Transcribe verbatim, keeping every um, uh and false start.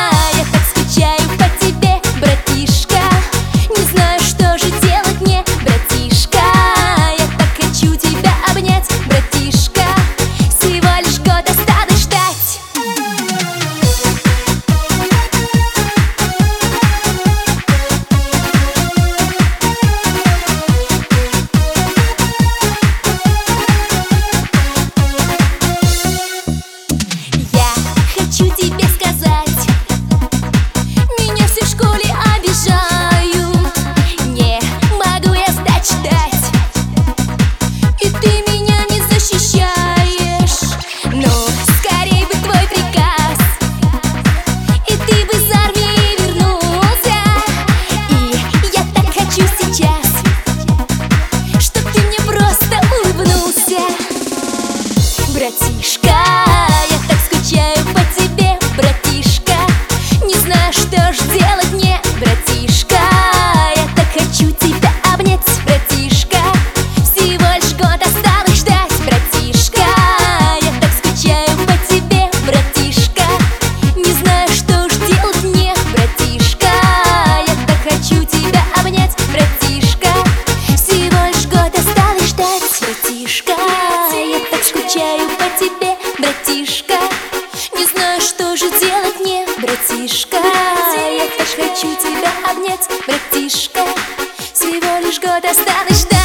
я так скучаю по тебе, братишка. Не знаю, что же делать мне, братишка. Я так хочу тебя обнять, братишка. Всего лишь год осталось ждать. Я хочу тебе сказать, меня все в школе обижают. Не могу я сдачи дать, и ты меня не защищаешь. Ну, скорей бы твой приказ, и ты бы из армии вернулся. И я так хочу сейчас, чтоб ты мне просто улыбнулся, братишка. Я так скучаю по тебе, братишка. Не знаю, что ж делать мне, братишка. Я так хочу тебя обнять, братишка. Всего лишь год осталось ждать, братишка. Я так скучаю по тебе, братишка. Не знаю, что ж делать мне, братишка. Я так хочу тебя обнять, братишка. Всего лишь год осталось ждать, братишка. Я так скучаю по тебе, братишка. Не знаю, что же делать мне, братишка. Я так хочу тебя обнять, братишка. Всего лишь год осталось ждать.